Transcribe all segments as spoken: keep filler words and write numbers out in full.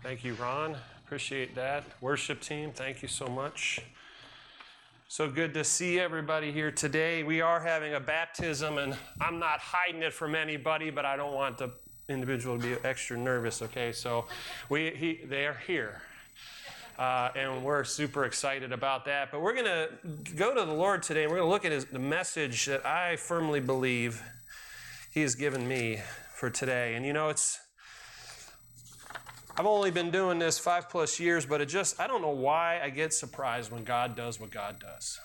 Thank you, Ron. Appreciate that. Worship team, thank you so much. So good to see everybody here today. We are having a baptism, and I'm not hiding it from anybody, but I don't want the individual to be extra nervous, okay? So we he, they are here, uh, and we're super excited about that. But we're going to go to the Lord today, and we're going to look at his, the message that I firmly believe he has given me for today. And you know, it's I've only been doing this five plus years, but it just, I don't know why I get surprised when God does what God does.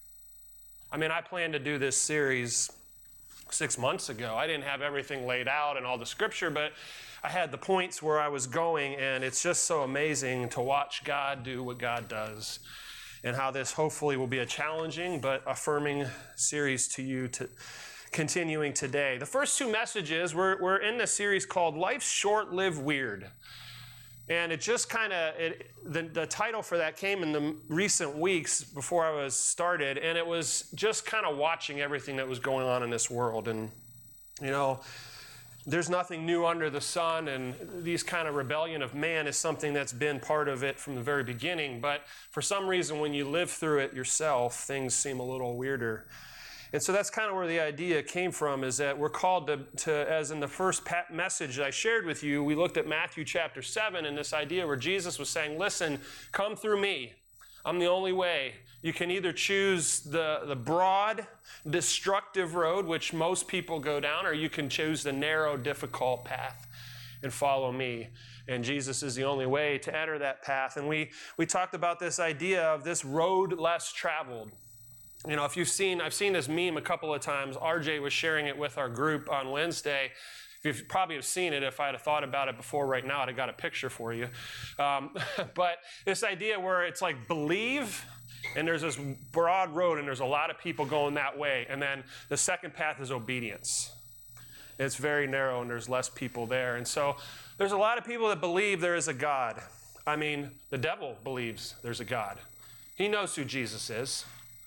I mean, I planned to do this series six months ago. I didn't have everything laid out and all the scripture, but I had the points where I was going, and it's just so amazing to watch God do what God does, and how this hopefully will be a challenging but affirming series to you to continuing today. The first two messages, we're, we're in this series called Life's Short, Live Weird. And it just kind of, the, the title for that came in the recent weeks before I was started, and it was just kind of watching everything that was going on in this world. And, you know, there's nothing new under the sun, and these kind of rebellion of man is something that's been part of it from the very beginning. But for some reason, when you live through it yourself, things seem a little weirder. And so that's kind of where the idea came from, is that we're called to, to as in the first message I shared with you, we looked at Matthew chapter seven, and this idea where Jesus was saying, listen, come through me. I'm the only way. You can either choose the, the broad, destructive road, which most people go down, or you can choose the narrow, difficult path and follow me. And Jesus is the only way to enter that path. And we, we talked about this idea of this road less traveled. You know, if you've seen, I've seen this meme a couple of times. R J was sharing it with our group on Wednesday. You probably have seen it. If I had thought about it before right now, I'd have got a picture for you. Um, but this idea where it's like believe, and there's this broad road, and there's a lot of people going that way. And then the second path is obedience. It's very narrow, and there's less people there. And so there's a lot of people that believe there is a God. I mean, the devil believes there's a God. He knows who Jesus is.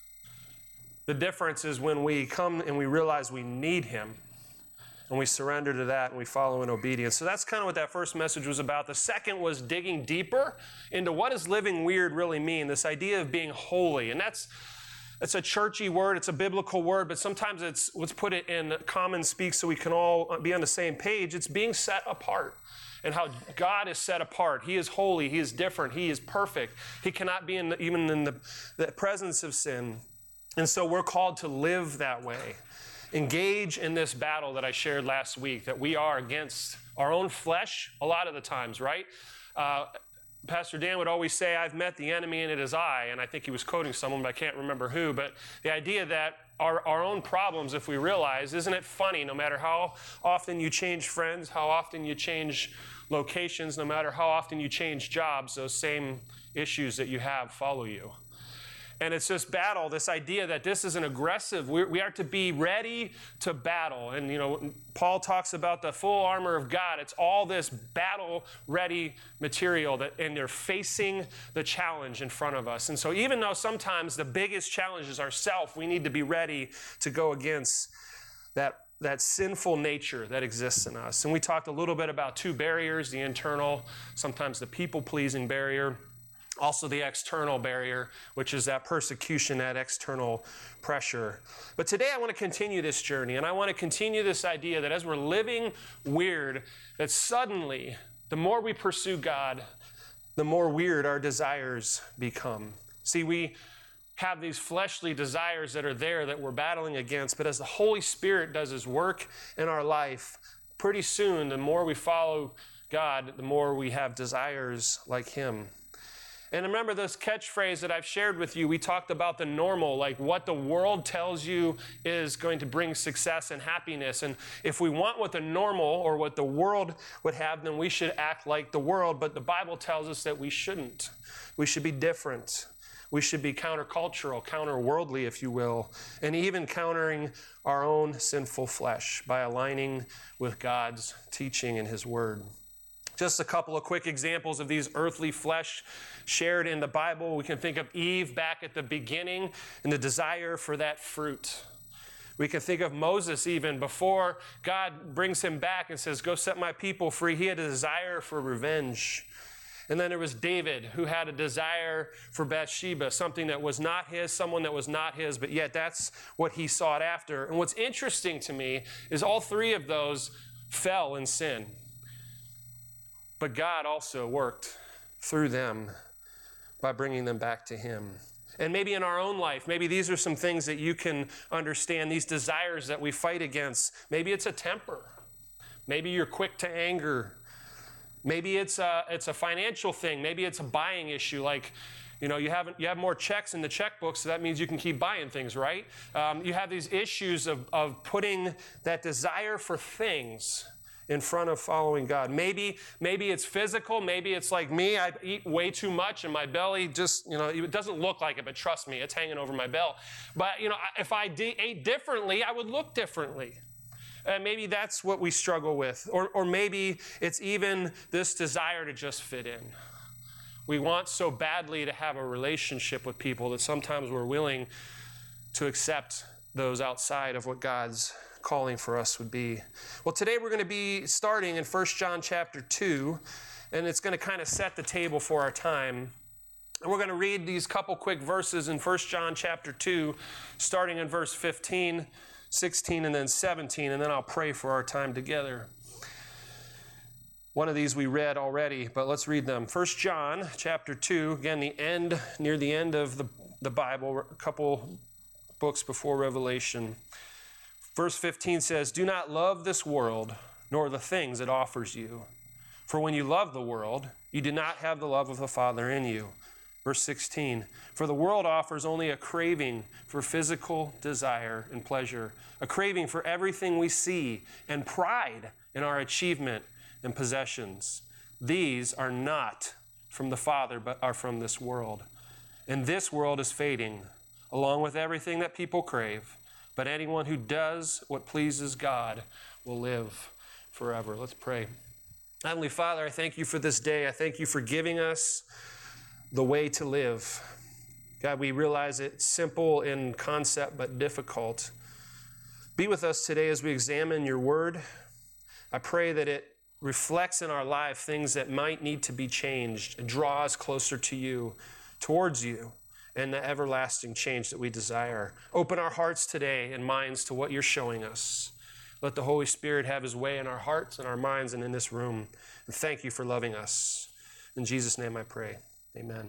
The difference is when we come and we realize we need him, and we surrender to that and we follow in obedience. So that's kind of what that first message was about. The second was digging deeper into what does living weird really mean, this idea of being holy. And that's it's a churchy word, it's a biblical word, but sometimes it's, let's put it in common speak so we can all be on the same page. It's being set apart. And how God is set apart. He is holy, he is different, he is perfect. He cannot be in the, even in the, the presence of sin. And so we're called to live that way. Engage in this battle that I shared last week, that we are against our own flesh a lot of the times, right? Uh, Pastor Dan would always say, I've met the enemy and it is I. And I think he was quoting someone, but I can't remember who. But the idea that our, our own problems, if we realize, isn't it funny, no matter how often you change friends, how often you change locations, no matter how often you change jobs, those same issues that you have follow you. And it's this battle, this idea that this is an aggressive, we, we are to be ready to battle. And, you know, Paul talks about the full armor of God. It's all this battle-ready material, that, and they're facing the challenge in front of us. And so even though sometimes the biggest challenge is ourself, we need to be ready to go against that, that sinful nature that exists in us. And we talked a little bit about two barriers, the internal, sometimes the people-pleasing barrier. Also the external barrier, which is that persecution, that external pressure. But today I want to continue this journey, and I want to continue this idea that as we're living weird, that suddenly, the more we pursue God, the more weird our desires become. See, we have these fleshly desires that are there that we're battling against, but as the Holy Spirit does his work in our life, pretty soon, the more we follow God, the more we have desires like him. And remember this catchphrase that I've shared with you. We talked about the normal, like what the world tells you is going to bring success and happiness. And if we want what the normal or what the world would have, then we should act like the world. But the Bible tells us that we shouldn't. We should be different. We should be countercultural, counterworldly, if you will, and even countering our own sinful flesh by aligning with God's teaching and his word. Just a couple of quick examples of these earthly flesh shared in the Bible. We can think of Eve back at the beginning and the desire for that fruit. We can think of Moses even before God brings him back and says, go set my people free. He had a desire for revenge. And then there was David, who had a desire for Bathsheba, something that was not his, someone that was not his, but yet that's what he sought after. And what's interesting to me is all three of those fell in sin. But God also worked through them by bringing them back to him. And maybe in our own life, maybe these are some things that you can understand, these desires that we fight against. Maybe it's a temper. Maybe you're quick to anger. Maybe it's a, it's a financial thing. Maybe it's a buying issue. Like, you know, you have, you have more checks in the checkbook, so that means you can keep buying things, right? Um, you have these issues of, of putting that desire for things in front of following God. Maybe, maybe it's physical. Maybe it's like me. I eat way too much and my belly just, you know, it doesn't look like it, but trust me, it's hanging over my belt. But, you know, if I de- ate differently, I would look differently. And maybe that's what we struggle with. Or, or maybe it's even this desire to just fit in. We want so badly to have a relationship with people that sometimes we're willing to accept those outside of what God's calling for us would be. Well, today we're going to be starting in First John chapter two, and it's going to kind of set the table for our time. And we're going to read these couple quick verses in First John chapter two, starting in verse fifteen, sixteen, and then seventeen, and then I'll pray for our time together. One of these we read already, but let's read them. First John chapter two, again, the end, near the end of the, the Bible, a couple books before Revelation. Verse fifteen says, "Do not love this world, nor the things it offers you. For when you love the world, you do not have the love of the Father in you." Verse sixteen, "For the world offers only a craving for physical desire and pleasure, a craving for everything we see, and pride in our achievement and possessions. These are not from the Father, but are from this world. And this world is fading, along with everything that people crave. But anyone who does what pleases God will live forever." Let's pray. Heavenly Father, I thank you for this day. I thank you for giving us the way to live. God, we realize it's simple in concept, but difficult. Be with us today as we examine your word. I pray that it reflects in our life things that might need to be changed and draw us closer to you, towards you, and the everlasting change that we desire. Open our hearts today and minds to what you're showing us. Let the Holy Spirit have his way in our hearts and our minds and in this room. And thank you for loving us. In Jesus' name I pray. Amen.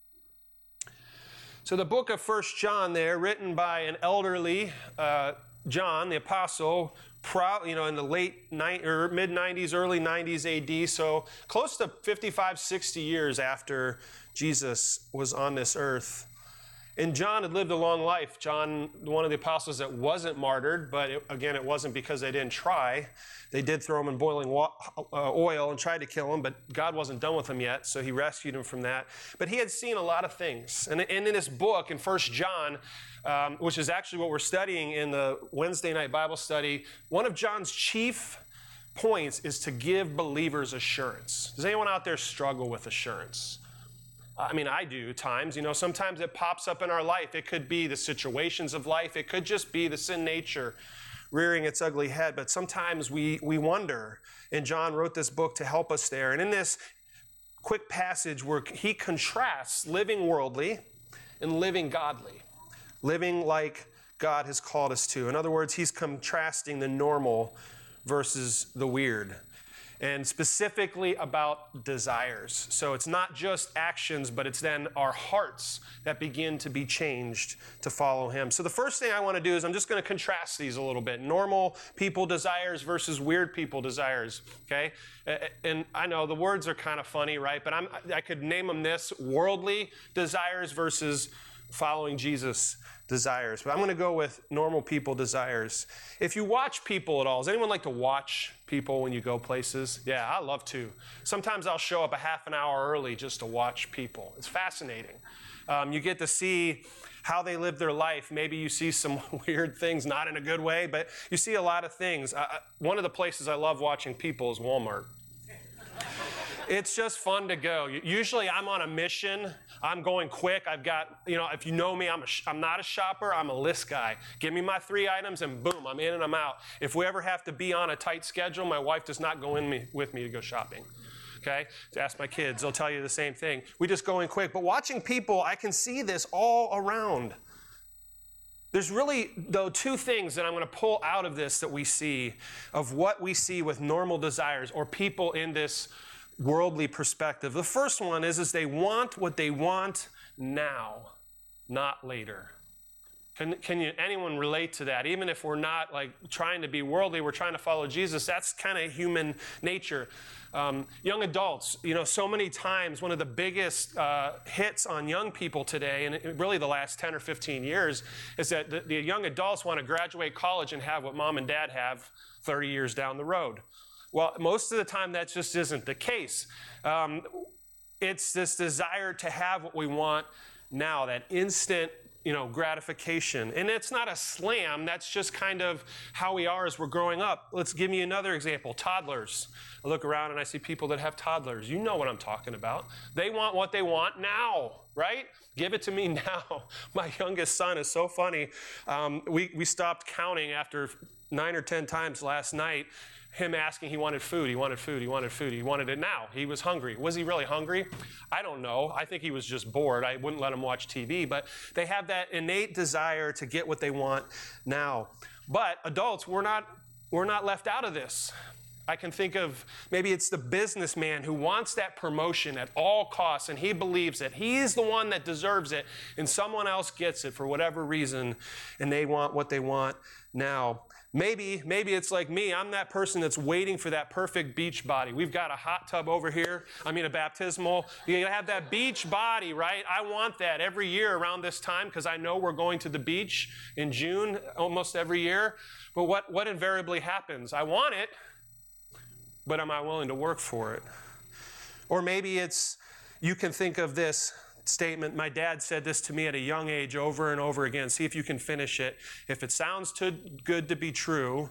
So the book of First John there, written by an elderly uh, John, the apostle, Pro, you know, in the late ni- or mid nineties, early nineties A D, so close to fifty-five, sixty years after Jesus was on this earth. And John had lived a long life. John, one of the apostles that wasn't martyred, but it, again, it wasn't because they didn't try. They did throw him in boiling wa- uh, oil and tried to kill him, but God wasn't done with him yet, so he rescued him from that. But he had seen a lot of things. And, and in this book, in First John, um, which is actually what we're studying in the Wednesday night Bible study, one of John's chief points is to give believers assurance. Does anyone out there struggle with assurance? I mean, I do times, you know, sometimes it pops up in our life. It could be the situations of life. It could just be the sin nature rearing its ugly head. But sometimes we, we wonder, and John wrote this book to help us there. And in this quick passage where he contrasts living worldly and living godly, living like God has called us to. In other words, he's contrasting the normal versus the weird. And specifically about desires. So it's not just actions, but it's then our hearts that begin to be changed to follow him. So the first thing I want to do is I'm just going to contrast these a little bit. Normal people desires versus weird people desires, okay? And I know the words are kind of funny, right? But I'm, I could name them this: worldly desires versus following Jesus desires. But I'm going to go with normal people desires. If you watch people at all, does anyone like to watch people when you go places? Yeah, I love to. Sometimes I'll show up a half an hour early just to watch people. It's fascinating. Um, you get to see how they live their life. Maybe you see some weird things, not in a good way, but you see a lot of things. Uh, one of the places I love watching people is Walmart. It's just fun to go. Usually I'm on a mission. I'm going quick. I've got, you know, if you know me, I'm, a sh- I'm not a shopper. I'm a list guy. Give me my three items and boom, I'm in and I'm out. If we ever have to be on a tight schedule, my wife does not go in me, with me to go shopping. okay? To ask my kids, they'll tell you the same thing. We just go in quick. But watching people, I can see this all around. There's really, though, two things that I'm going to pull out of this that we see, of what we see with normal desires or people in this worldly perspective. The first one is, is they want what they want now, not later. Can, can you, anyone relate to that? Even if we're not like trying to be worldly, we're trying to follow Jesus. That's kind of human nature. Um, young adults, you know, so many times one of the biggest uh, hits on young people today, and really the last ten or fifteen years, is that the, the young adults want to graduate college and have what mom and dad have thirty years down the road. Well, most of the time that just isn't the case. Um, it's this desire to have what we want now, that instant, you know, gratification. And it's not a slam, that's just kind of how we are as we're growing up. Let's give me another example, toddlers. I look around and I see people that have toddlers. You know what I'm talking about. They want what they want now, right? Give it to me now. My youngest son is so funny. Um, we, we stopped counting after nine or ten times last night, him asking he wanted food, he wanted food, he wanted food, he wanted it now. He was hungry. Was he really hungry? I don't know. I think he was just bored. I wouldn't let him watch T V, but they have that innate desire to get what they want now. But adults, we're not, we're not left out of this. I can think of, maybe it's the businessman who wants that promotion at all costs, and he believes that he's the one that deserves it, and someone else gets it for whatever reason, and they want what they want now. Maybe, maybe it's like me. I'm that person that's waiting for that perfect beach body. We've got a hot tub over here. I mean, a baptismal. You have that beach body, right? I want that every year around this time because I know we're going to the beach in June almost every year. But what, what invariably happens? I want it, but am I willing to work for it? Or maybe it's, you can think of this statement. My dad said this to me at a young age over and over again. See if you can finish it. If it sounds too good to be true,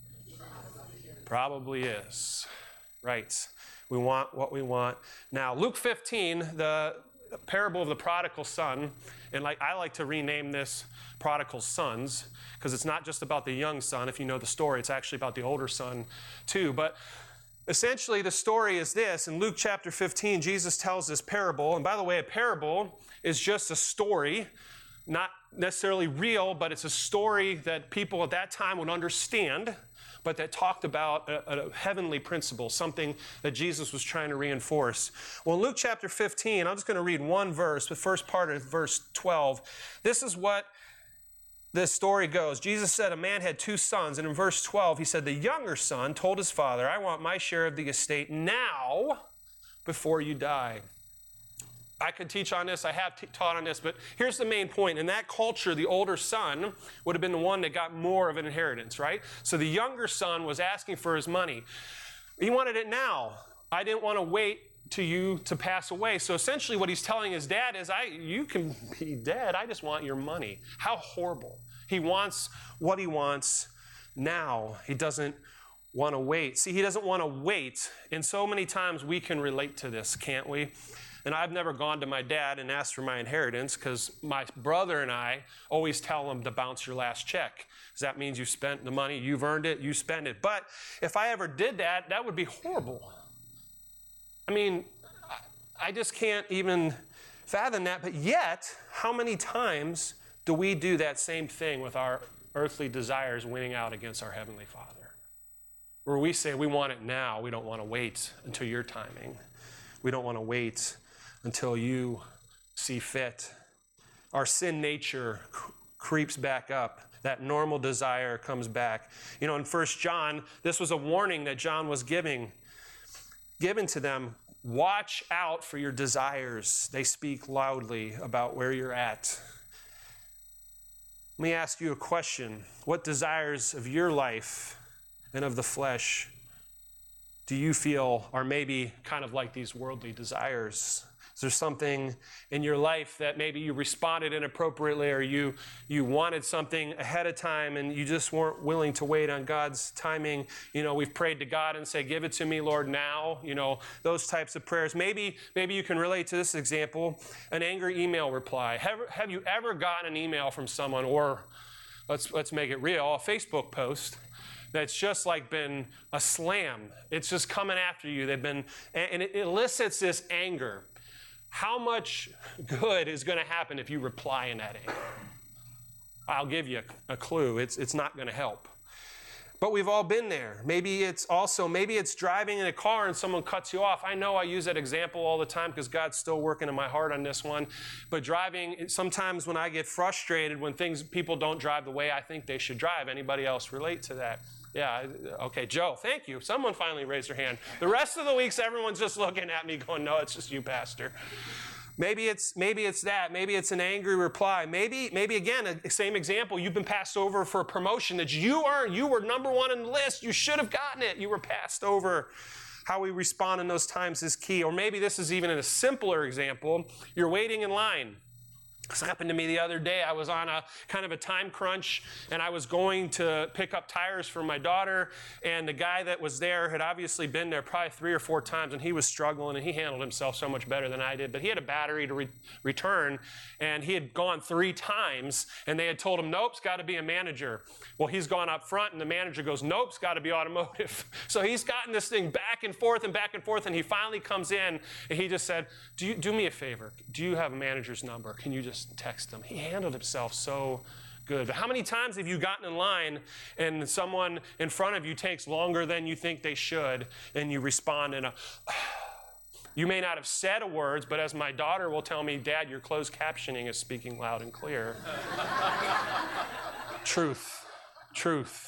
probably is. Right. We want what we want. Now, Luke fifteen, the parable of the prodigal son, and like I like to rename this prodigal sons, because it's not just about the young son. If you know the story, it's actually about the older son too. But essentially, the story is this. In Luke chapter fifteen, Jesus tells this parable. And by the way, a parable is just a story, not necessarily real, but it's a story that people at that time would understand, but that talked about a, a heavenly principle, something that Jesus was trying to reinforce. Well, in Luke chapter fifteen, I'm just going to read one verse, the first part of verse twelve. This is what this story goes. Jesus said a man had two sons, and in verse twelve, he said, the younger son told his father, I want my share of the estate now before you die. I could teach on this. I have t- taught on this, but here's the main point. In that culture, the older son would have been the one that got more of an inheritance, right? So the younger son was asking for his money. He wanted it now. I didn't want to wait to you to pass away. So essentially what he's telling his dad is, I, you can be dead. I just want your money. How horrible. He wants what he wants now. He doesn't want to wait. See, he doesn't want to wait. And so many times we can relate to this, can't we? And I've never gone to my dad and asked for my inheritance because my brother and I always tell him to bounce your last check. Because that means you spent the money, you've earned it, you spend it. But if I ever did that, that would be horrible. I mean, I just can't even fathom that. But yet, how many times do we do that same thing with our earthly desires winning out against our Heavenly Father? Where we say we want it now. We don't want to wait until your timing. We don't want to wait until you see fit. Our sin nature creeps back up. That normal desire comes back. You know, in First John, this was a warning that John was giving. Given to them, watch out for your desires. They speak loudly about where you're at. Let me ask you a question. What desires of your life and of the flesh do you feel are maybe kind of like these worldly desires? Is there something in your life that maybe you responded inappropriately, or you, you wanted something ahead of time and you just weren't willing to wait on God's timing? You know, we've prayed to God and say, give it to me, Lord, now. You know, those types of prayers. Maybe, maybe you can relate to this example, an angry email reply. Have, have you ever gotten an email from someone, or let's, let's make it real, a Facebook post that's just like been a slam. It's just coming after you. They've been, and it elicits this anger. How much good is going to happen if you reply in that anger? I'll give you a, a clue. It's, it's not going to help. But we've all been there. Maybe it's also, maybe it's driving in a car and someone cuts you off. I know I use that example all the time because God's still working in my heart on this one. But driving, sometimes when I get frustrated, when things, people don't drive the way I think they should drive. Anybody else relate to that? Yeah, okay, Joe, thank you. Someone finally raised their hand. The rest of the weeks, everyone's just looking at me going, no, it's just you, Pastor. Maybe it's maybe it's that. Maybe it's an angry reply. Maybe, maybe again, a same example. You've been passed over for a promotion that you earned. You were number one in the list. You should have gotten it. You were passed over. How we respond in those times is key. Or maybe this is even a simpler example. You're waiting in line. This happened to me the other day. I was on a kind of a time crunch, and I was going to pick up tires for my daughter, and the guy that was there had obviously been there probably three or four times, and he was struggling, and he handled himself so much better than I did. But he had a battery to re- return, and he had gone three times, and they had told him, nope, it's got to be a manager. Well, he's gone up front, and the manager goes, nope, it's got to be automotive. So he's gotten this thing back and forth and back and forth, and he finally comes in, and he just said, do you do me a favor? Do you have a manager's number? Can you just text him? He handled himself so good. But how many times have you gotten in line and someone in front of you takes longer than you think they should, and you respond in a, you may not have said a words, but as my daughter will tell me, Dad, your closed captioning is speaking loud and clear. Truth, truth.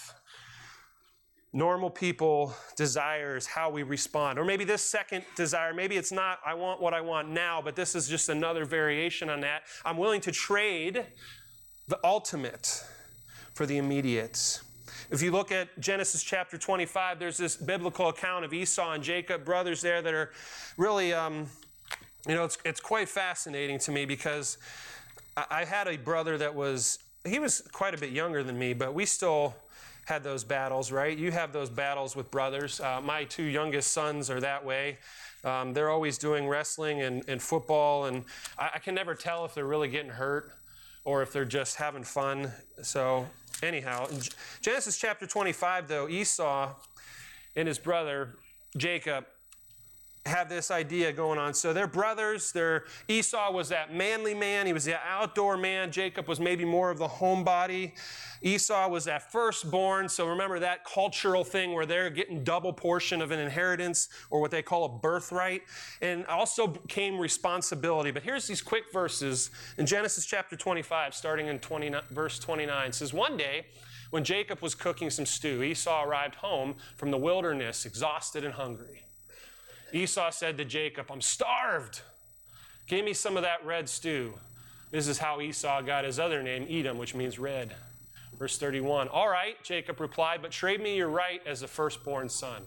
Normal people desires how we respond. Or maybe this second desire, maybe it's not, I want what I want now, but this is just another variation on that. I'm willing to trade the ultimate for the immediate. If you look at Genesis chapter twenty-five, there's this biblical account of Esau and Jacob, brothers there that are really, um, you know, it's, it's quite fascinating to me because I, I had a brother that was, he was quite a bit younger than me, but we still had those battles, right? You have those battles with brothers. Uh, my two youngest sons are that way. Um, they're always doing wrestling and, and football, and I, I can never tell if they're really getting hurt or if they're just having fun. So anyhow, in Genesis chapter twenty-five, though, Esau and his brother Jacob have this idea going on. So they're brothers. They're, Esau was that manly man. He was the outdoor man. Jacob was maybe more of the homebody. Esau was that firstborn. So remember that cultural thing where they're getting double portion of an inheritance, or what they call a birthright. And also came responsibility. But here's these quick verses in Genesis chapter twenty-five, starting in twenty, verse twenty-nine. It says, one day when Jacob was cooking some stew, Esau arrived home from the wilderness, exhausted and hungry. Esau said to Jacob, I'm starved. Give me some of that red stew. This is how Esau got his other name, Edom, which means red. Verse thirty-one, all right, Jacob replied, but trade me your right as the firstborn son.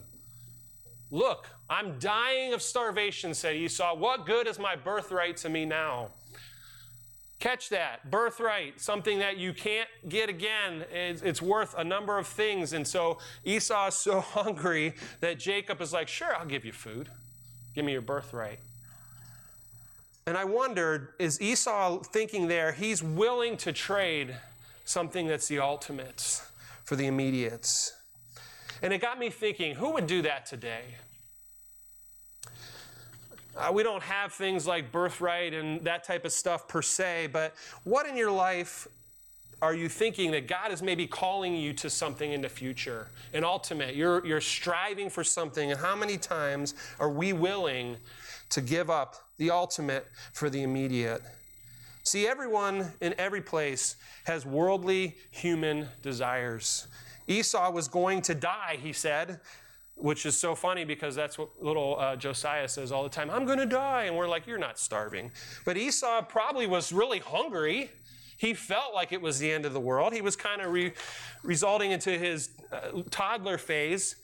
Look, I'm dying of starvation, said Esau. What good is my birthright to me now? Catch that, birthright, something that you can't get again. It's, it's worth a number of things. And so Esau is so hungry that Jacob is like, sure, I'll give you food. Give me your birthright. And I wondered, is Esau thinking there, he's willing to trade something that's the ultimate for the immediate? And it got me thinking, who would do that today? Uh, we don't have things like birthright and that type of stuff per se, but what in your life are you thinking that God is maybe calling you to something in the future, an ultimate? You're, you're striving for something, and how many times are we willing to give up the ultimate for the immediate? See, everyone in every place has worldly human desires. Esau was going to die, he said, which is so funny because that's what little uh, Josiah says all the time. I'm going to die. And we're like, you're not starving. But Esau probably was really hungry. He felt like it was the end of the world. He was kind of re- resulting into his uh, toddler phase.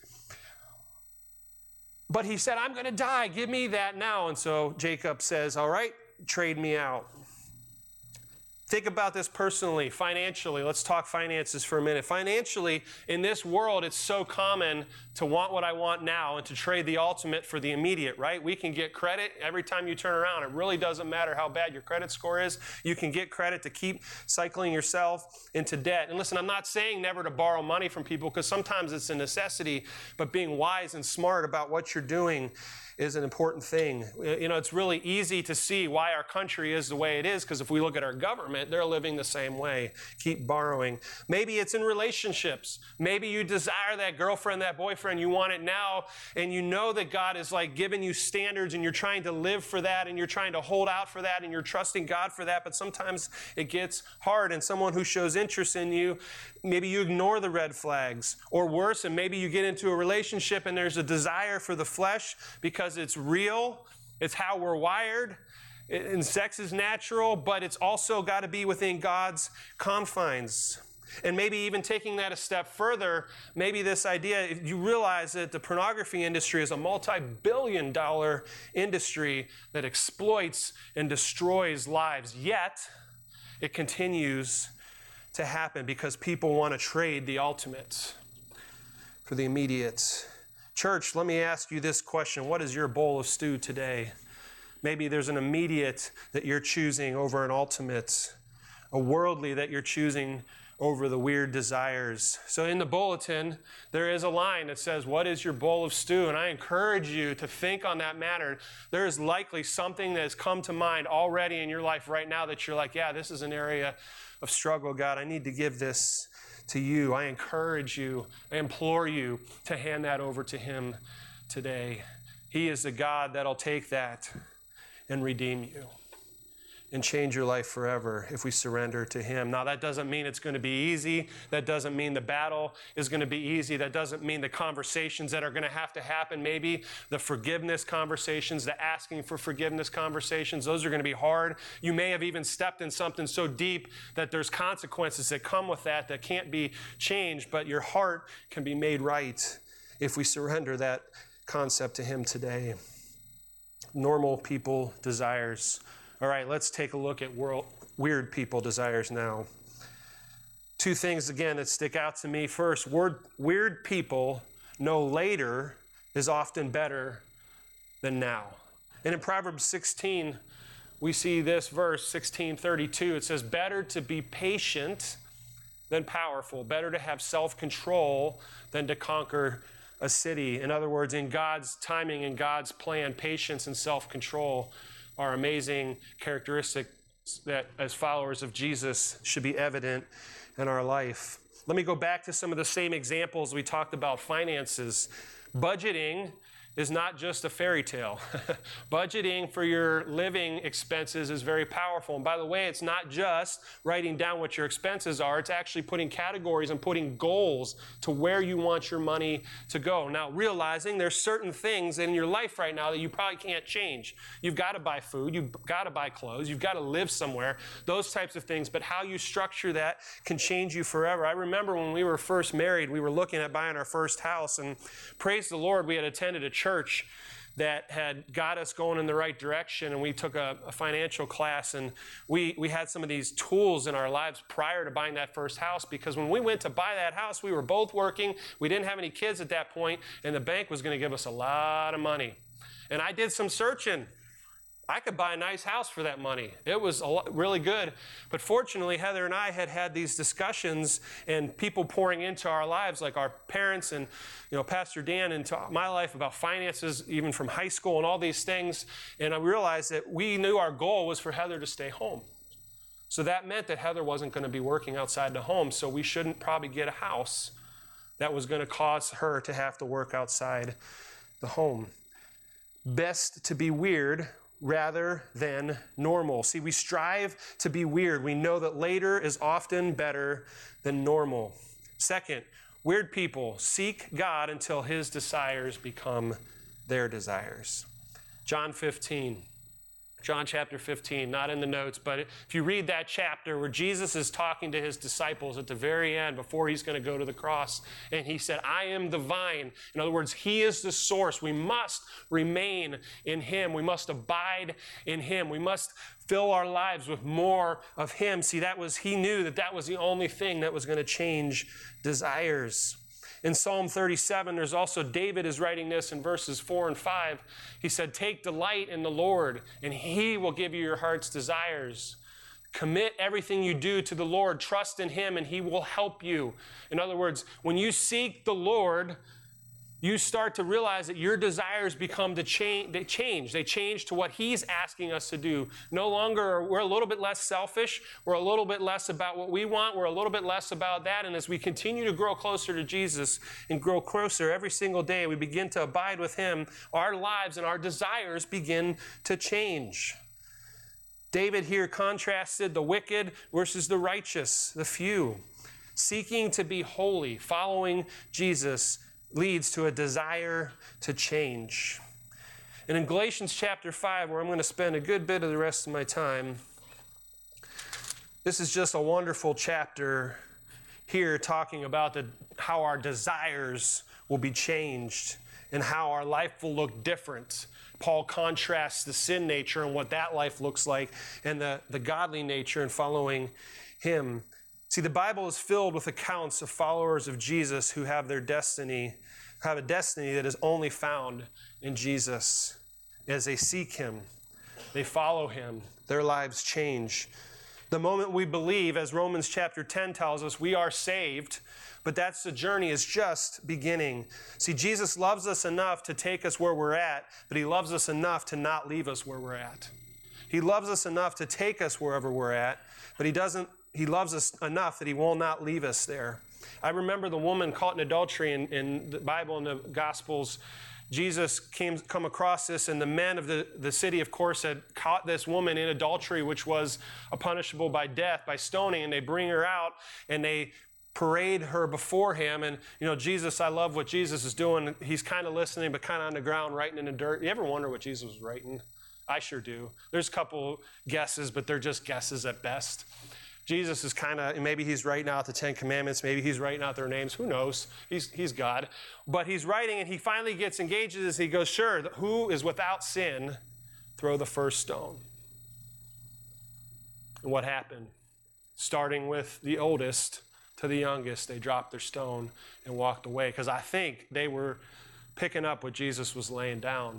But he said, I'm going to die. Give me that now. And so Jacob says, all right, trade me out. Think about this personally, financially. Let's talk finances for a minute. Financially, in this world, it's so common to want what I want now and to trade the ultimate for the immediate, right? We can get credit every time you turn around. It really doesn't matter how bad your credit score is. You can get credit to keep cycling yourself into debt. And listen, I'm not saying never to borrow money from people, because sometimes it's a necessity, but being wise and smart about what you're doing is an important thing. You know, it's really easy to see why our country is the way it is, because if we look at our government, they're living the same way. Keep borrowing. Maybe it's in relationships. Maybe you desire that girlfriend, that boyfriend, you want it now, and you know that God is like giving you standards, and you're trying to live for that, and you're trying to hold out for that, and you're trusting God for that, but sometimes it gets hard, and someone who shows interest in you, maybe you ignore the red flags, or worse, and maybe you get into a relationship and there's a desire for the flesh because it's real, it's how we're wired, and sex is natural, but it's also got to be within God's confines. And maybe even taking that a step further, maybe this idea, if you realize that the pornography industry is a multi-billion dollar industry that exploits and destroys lives, yet it continues to happen because people want to trade the ultimate for the immediate. Church, let me ask you this question. What is your bowl of stew today? Maybe there's an immediate that you're choosing over an ultimate, a worldly that you're choosing over the weird desires. So in the bulletin, there is a line that says, what is your bowl of stew? And I encourage you to think on that matter. There is likely something that has come to mind already in your life right now that you're like, yeah, this is an area of struggle, God. I need to give this to you. I encourage you, I implore you to hand that over to him today. He is the God that'll take that and redeem you and change your life forever if we surrender to him. Now, that doesn't mean it's going to be easy. That doesn't mean the battle is going to be easy. That doesn't mean the conversations that are going to have to happen, maybe the forgiveness conversations, the asking for forgiveness conversations, those are going to be hard. You may have even stepped in something so deep that there's consequences that come with that that can't be changed, but your heart can be made right if we surrender that concept to him today. Normal people desires. All right, let's take a look at world, weird people desires now. Two things, again, that stick out to me. First, word, weird people know later is often better than now. And in Proverbs sixteen, we see this verse, sixteen thirty-two. It says, better to be patient than powerful, better to have self-control than to conquer a city. In other words, in God's timing and God's plan, patience and self-control are amazing characteristics that as followers of Jesus should be evident in our life. Let me go back to some of the same examples we talked about finances. Budgeting is not just a fairy tale. Budgeting for your living expenses is very powerful. And by the way, it's not just writing down what your expenses are. It's actually putting categories and putting goals to where you want your money to go. Now, realizing there's certain things in your life right now that you probably can't change. You've got to buy food. You've got to buy clothes. You've got to live somewhere. Those types of things. But how you structure that can change you forever. I remember when we were first married, we were looking at buying our first house. And praise the Lord, we had attended a church church that had got us going in the right direction, and we took a, a financial class, and we, we had some of these tools in our lives prior to buying that first house, because when we went to buy that house, we were both working, we didn't have any kids at that point, and the bank was going to give us a lot of money. And I did some searching. I could buy a nice house for that money. It was a lot, really good. But fortunately, Heather and I had had these discussions and people pouring into our lives, like our parents and you know Pastor Dan into my life about finances, even from high school and all these things. And I realized that we knew our goal was for Heather to stay home. So that meant that Heather wasn't going to be working outside the home, so we shouldn't probably get a house that was going to cause her to have to work outside the home. Best to be weird rather than normal. See, we strive to be weird. We know that later is often better than normal. Second, weird people seek God until his desires become their desires. John fifteen. John chapter fifteen, not in the notes, but if you read that chapter where Jesus is talking to his disciples at the very end before he's going to go to the cross, and he said, I am the vine. In other words, he is the source. We must remain in him. We must abide in him. We must fill our lives with more of him. See, that was, he knew that that was the only thing that was going to change desires. In Psalm thirty-seven, there's also, David is writing this in verses four and five. He said, take delight in the Lord, and he will give you your heart's desires. Commit everything you do to the Lord. Trust in him, and he will help you. In other words, when you seek the Lord, you start to realize that your desires become to change. They change. They change to what he's asking us to do. No longer, we're a little bit less selfish. We're a little bit less about what we want. We're a little bit less about that. And as we continue to grow closer to Jesus and grow closer every single day, we begin to abide with him. Our lives and our desires begin to change. David here contrasted the wicked versus the righteous, the few. Seeking to be holy, following Jesus, leads to a desire to change. And in Galatians chapter five, where I'm going to spend a good bit of the rest of my time, this is just a wonderful chapter here talking about the, how our desires will be changed and how our life will look different. Paul contrasts the sin nature and what that life looks like and the, the godly nature and following him. See, the Bible is filled with accounts of followers of Jesus who have their destiny, have a destiny that is only found in Jesus. As they seek him, they follow him, their lives change. The moment we believe, as Romans chapter ten tells us, we are saved, but that's the journey is just beginning. See, Jesus loves us enough to take us where we're at, but he loves us enough to not leave us where we're at. He loves us enough to take us wherever we're at, but he doesn't He loves us enough that he will not leave us there. I remember the woman caught in adultery in, in the Bible and the Gospels. Jesus came come across this, and the men of the, the city, of course, had caught this woman in adultery, which was a punishable by death, by stoning, and they bring her out, and they parade her before him. And, you know, Jesus, I love what Jesus is doing. He's kind of listening, but kind of on the ground, writing in the dirt. You ever wonder what Jesus was writing? I sure do. There's a couple guesses, but they're just guesses at best. Jesus is kind of, maybe he's writing out the Ten Commandments, maybe he's writing out their names, who knows? He's, he's God. But he's writing, and he finally gets engaged in this. He goes, sure, who is without sin, throw the first stone. And what happened? Starting with the oldest to the youngest, they dropped their stone and walked away, because I think they were picking up what Jesus was laying down.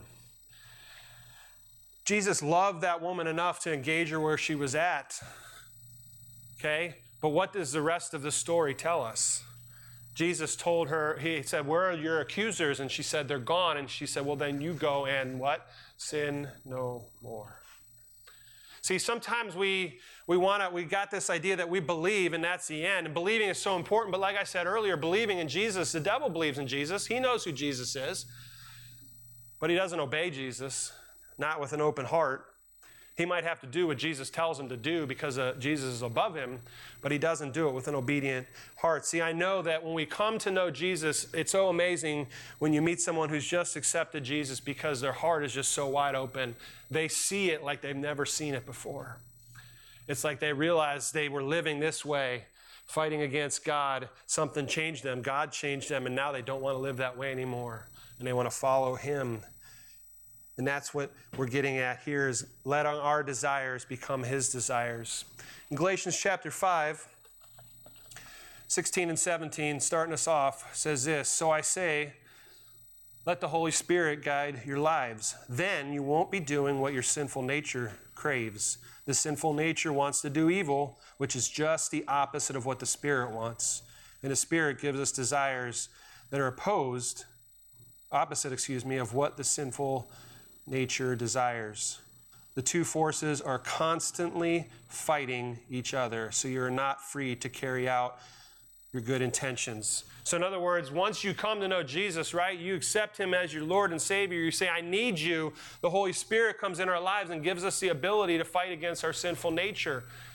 Jesus loved that woman enough to engage her where she was at. Okay, but what does the rest of the story tell us? Jesus told her, he said, where are your accusers? And she said, they're gone. And she said, well, then you go and what? Sin no more. See, sometimes we we want to, we got this idea that we believe and that's the end. And believing is so important. But like I said earlier, believing in Jesus, the devil believes in Jesus. He knows who Jesus is. But he doesn't obey Jesus, not with an open heart. He might have to do what Jesus tells him to do because uh, Jesus is above him, but he doesn't do it with an obedient heart. See, I know that when we come to know Jesus, it's so amazing when you meet someone who's just accepted Jesus because their heart is just so wide open. They see it like they've never seen it before. It's like they realize they were living this way, fighting against God. Something changed them. God changed them, and now they don't want to live that way anymore, and they want to follow him. And that's what we're getting at here is let our desires become his desires. In Galatians chapter five, sixteen and seventeen, starting us off, says this, so I say, let the Holy Spirit guide your lives. Then you won't be doing what your sinful nature craves. The sinful nature wants to do evil, which is just the opposite of what the Spirit wants. And the Spirit gives us desires that are opposed, opposite, excuse me, of what the sinful nature desires. The two forces are constantly fighting each other, so you're not free to carry out your good intentions. So in other words, once you come to know Jesus, right, you accept him as your Lord and Savior, you say, I need you. The Holy Spirit comes in our lives and gives us the ability to fight against our sinful nature.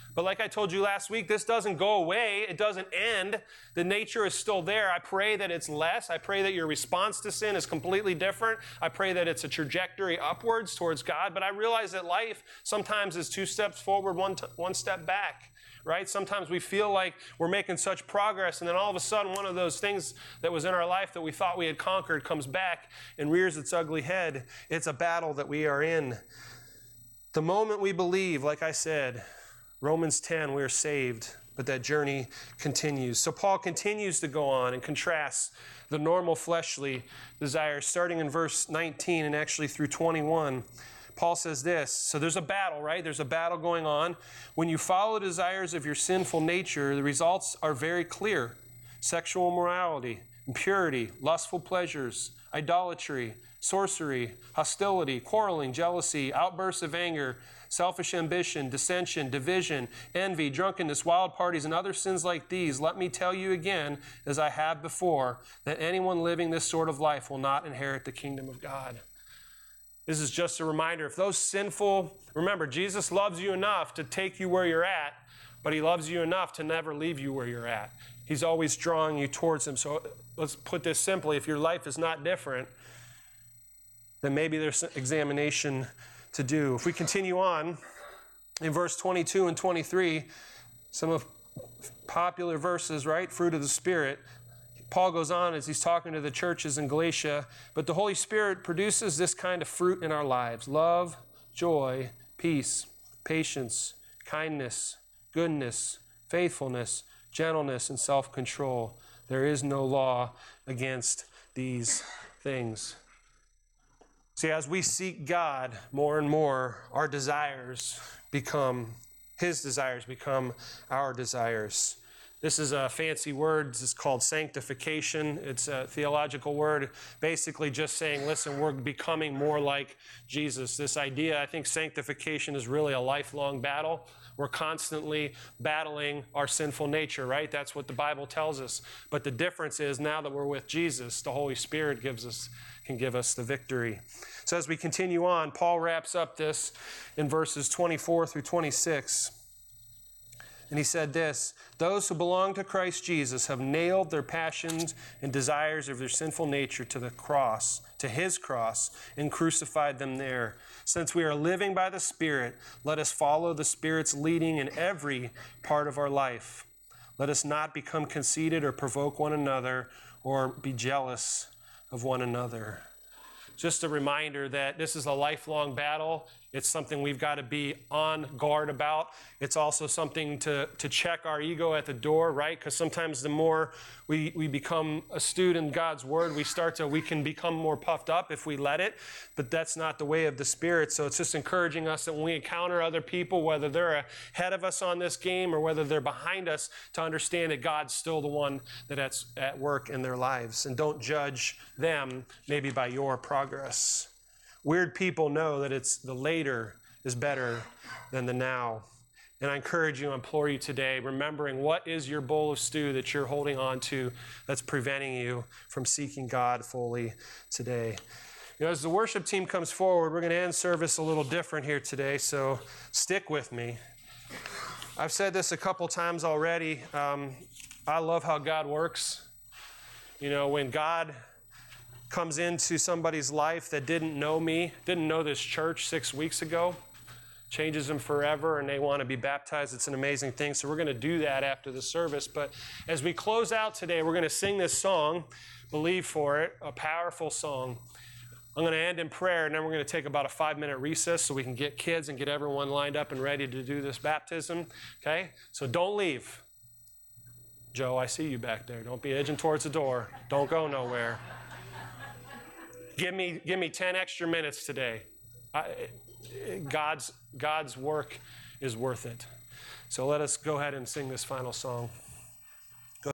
But like I told you last week, this doesn't go away. It doesn't end. The nature is still there. I pray that it's less. I pray that your response to sin is completely different. I pray that it's a trajectory upwards towards God. But I realize that life sometimes is two steps forward, one, t- one step back, right? Sometimes we feel like we're making such progress, and then all of a sudden one of those things that was in our life that we thought we had conquered comes back and rears its ugly head. It's a battle that we are in. The moment we believe, like I said, Romans ten, we are saved, but that journey continues. So Paul continues to go on and contrasts the normal fleshly desires, starting in verse nineteen and actually through twenty-one. Paul says this, so there's a battle, right? There's a battle going on. When you follow the desires of your sinful nature, the results are very clear. Sexual immorality, impurity, lustful pleasures, idolatry, sorcery, hostility, quarreling, jealousy, outbursts of anger, selfish ambition, dissension, division, envy, drunkenness, wild parties, and other sins like these. Let me tell you again, as I have before, that anyone living this sort of life will not inherit the kingdom of God. This is just a reminder. If those sinful, remember, Jesus loves you enough to take you where you're at, but he loves you enough to never leave you where you're at. He's always drawing you towards him. So let's put this simply. If your life is not different, then maybe there's examination to do. If we continue on in verse twenty-two and twenty-three, some of popular verses, right? Fruit of the Spirit. Paul goes on as he's talking to the churches in Galatia, but the Holy Spirit produces this kind of fruit in our lives: love, joy, peace, patience, kindness, goodness, faithfulness, gentleness, and self-control. There is no law against these things. See, as we seek God more and more, our desires become, his desires become our desires. This is a fancy word. It's called sanctification. It's a theological word, basically just saying, listen, we're becoming more like Jesus. This idea, I think sanctification is really a lifelong battle. We're constantly battling our sinful nature, right? That's what the Bible tells us. But the difference is now that we're with Jesus, the Holy Spirit gives us, can give us the victory. So as we continue on, Paul wraps up this in verses twenty-four through twenty-six. And he said this: those who belong to Christ Jesus have nailed their passions and desires of their sinful nature to the cross, to his cross, and crucified them there. Since we are living by the Spirit, let us follow the Spirit's leading in every part of our life. Let us not become conceited or provoke one another or be jealous of one another. Just a reminder that this is a lifelong battle. It's something we've got to be on guard about. It's also something to, to check our ego at the door, right? Because sometimes the more we, we become astute in God's word, we start to, we can become more puffed up if we let it, but that's not the way of the Spirit. So it's just encouraging us that when we encounter other people, whether they're ahead of us on this game or whether they're behind us, to understand that God's still the one that's at work in their lives. And don't judge them maybe by your progress. Weird people know that it's the later is better than the now. And I encourage you, I implore you today, remembering what is your bowl of stew that you're holding on to that's preventing you from seeking God fully today. You know, as the worship team comes forward, we're going to end service a little different here today, so stick with me. I've said this a couple times already. Um, I love how God works. You know, when God comes into somebody's life that didn't know me, didn't know this church six weeks ago, changes them forever, and they want to be baptized. It's an amazing thing. So we're going to do that after the service. But as we close out today, we're going to sing this song, Believe For It, a powerful song. I'm going to end in prayer, and then we're going to take about a five-minute recess so we can get kids and get everyone lined up and ready to do this baptism. Okay? So don't leave. Joe, I see you back there. Don't be edging towards the door. Don't go nowhere. Give me, give me ten extra minutes today. I, God's, God's work is worth it. So let us go ahead and sing this final song.